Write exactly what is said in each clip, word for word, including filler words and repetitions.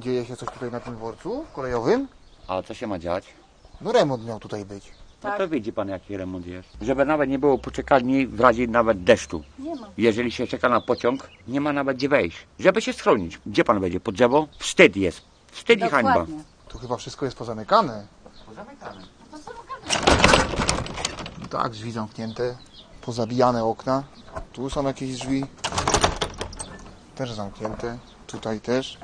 dzieje się coś tutaj na tym dworcu kolejowym? A co się ma dziać? No remont miał tutaj być. No to widzi pan, jaki remont jest. Żeby nawet nie było poczekalni w razie nawet deszczu. Nie ma. Jeżeli się czeka na pociąg, nie ma nawet gdzie wejść. Żeby się schronić. Gdzie pan będzie? Pod drzewo? Wstyd jest. Wstyd i hańba. Dokładnie. Tu chyba wszystko jest pozamykane. Pozamykane. Tak, drzwi zamknięte. Pozabijane okna. Tu są jakieś drzwi. Też zamknięte. Tutaj też.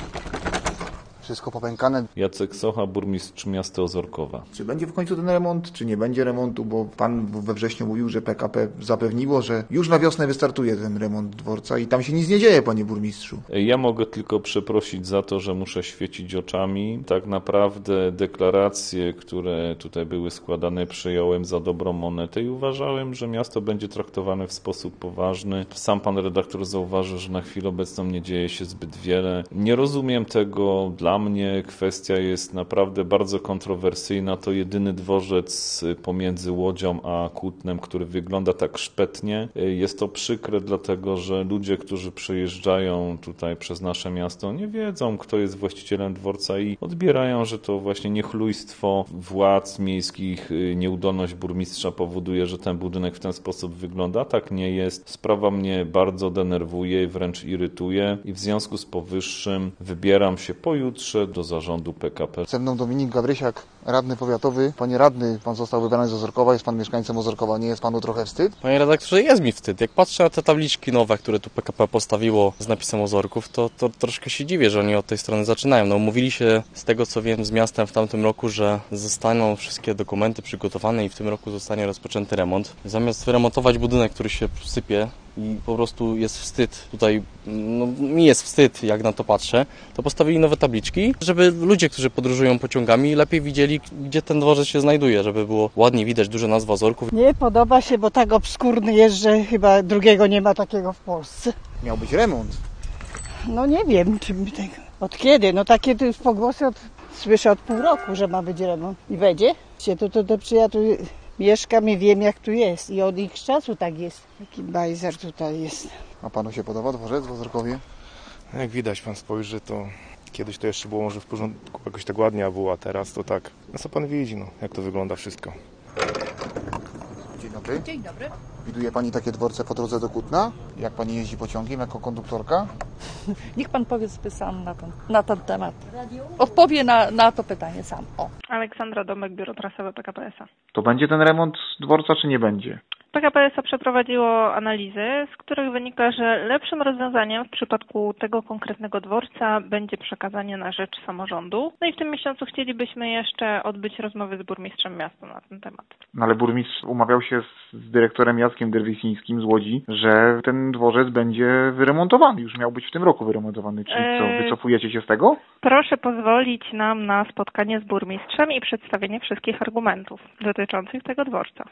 Wszystko popękane. Jacek Socha, burmistrz miasta Ozorkowa. Czy będzie w końcu ten remont, czy nie będzie remontu, bo pan we wrześniu mówił, że P K P zapewniło, że już na wiosnę wystartuje ten remont dworca i tam się nic nie dzieje, panie burmistrzu. Ja mogę tylko przeprosić za to, że muszę świecić oczami. Tak naprawdę deklaracje, które tutaj były składane, przyjąłem za dobrą monetę i uważałem, że miasto będzie traktowane w sposób poważny. Sam pan redaktor zauważył, że na chwilę obecną nie dzieje się zbyt wiele. Nie rozumiem tego. Dla mnie kwestia jest naprawdę bardzo kontrowersyjna. To jedyny dworzec pomiędzy Łodzią a Kutnem, który wygląda tak szpetnie. Jest to przykre, dlatego że ludzie, którzy przyjeżdżają tutaj przez nasze miasto, nie wiedzą, kto jest właścicielem dworca i odbierają, że to właśnie niechlujstwo władz miejskich, nieudolność burmistrza powoduje, że ten budynek w ten sposób wygląda. Tak nie jest. Sprawa mnie bardzo denerwuje i wręcz irytuje i w związku z powyższym wybieram się pojutrze do zarządu P K P. Ze mną Dominik Gabrysiak, radny powiatowy. Panie radny, pan został wybrany z Ozorkowa, jest pan mieszkańcem Ozorkowa. Nie jest panu trochę wstyd? Panie redaktorze, jest mi wstyd. Jak patrzę na te tabliczki nowe, które tu P K P postawiło z napisem Ozorków, to, to troszkę się dziwię, że oni od tej strony zaczynają. No, umówili się, z tego co wiem, z miastem w tamtym roku, że zostaną wszystkie dokumenty przygotowane i w tym roku zostanie rozpoczęty remont. Zamiast wyremontować budynek, który się sypie i po prostu jest wstyd, tutaj no, mi jest wstyd, jak na to patrzę, to postawili nowe tabliczki, żeby ludzie, którzy podróżują pociągami, lepiej widzieli, gdzie ten dworzec się znajduje, żeby było ładnie widać duże nazwy Ozorków. Nie podoba się, bo tak obskurny jest, że chyba drugiego nie ma takiego w Polsce. Miał być remont. No nie wiem, czy mi tego... Od kiedy? No takie tu pogłosy od... słyszę od pół roku, że ma być remont. I będzie? Się to, to, to, to ja tu mieszkam i wiem, jak tu jest. I od ich czasu tak jest. Taki bajzer tutaj jest. A panu się podoba dworzec w Ozorkowie? Jak widać, pan spojrzy, to kiedyś to jeszcze było może w porządku, jakoś tak ładnie było, a teraz to tak. No co pan widzi, no, jak to wygląda wszystko. Dzień dobry. Dzień dobry. Widuje pani takie dworce po drodze do Kutna? Jak pani jeździ pociągiem jako konduktorka? Niech pan powie sobie sam na ten, na ten temat. Odpowie na, na to pytanie sam. O. Aleksandra Domek, biuro trasowe P K P S a. To będzie ten remont dworca, czy nie będzie? P K P S a przeprowadziło analizy, z których wynika, że lepszym rozwiązaniem w przypadku tego konkretnego dworca będzie przekazanie na rzecz samorządu. No i w tym miesiącu chcielibyśmy jeszcze odbyć rozmowy z burmistrzem miasta na ten temat. No ale burmistrz umawiał się z, z dyrektorem Jackiem Derwisińskim z Łodzi, że ten dworzec będzie wyremontowany. Już miał być w tym roku wyremontowany. Czyli co, wycofujecie się z tego? Proszę pozwolić nam na spotkanie z burmistrzem i przedstawienie wszystkich argumentów dotyczących tego dworca.